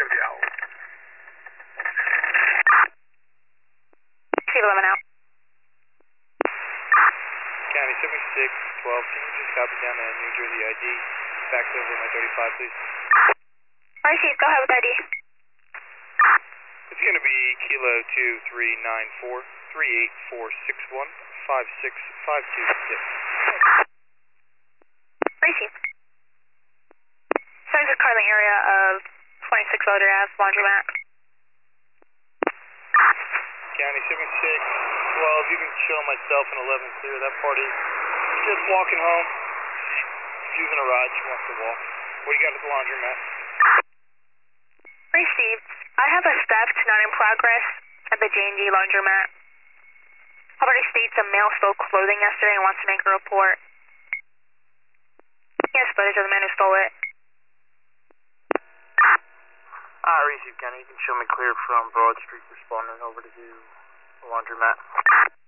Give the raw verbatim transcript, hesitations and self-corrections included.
activity out. Receive eleven out. County seventy-six twelve, can you just copy down a New Jersey I D? Fax over my thirty-five, please. Receive, go ahead with I D. It's going to be Kilo two three nine four, three eight four six one, five six five two six. Receive. Service car in the area of twenty-six Elder Ave, Laundromat. County seventy-six twelve, you can show myself and eleven clear. That party just walking home. She's using a ride, she wants to walk. What do you got at the laundromat? Received. I have a theft not in progress at the J and J Laundromat. Property states a male stole clothing yesterday and wants to make a report. Yes, footage of the man who stole it. Ah, receive, County. You can show me clear from Broad Street, responding over to the laundromat.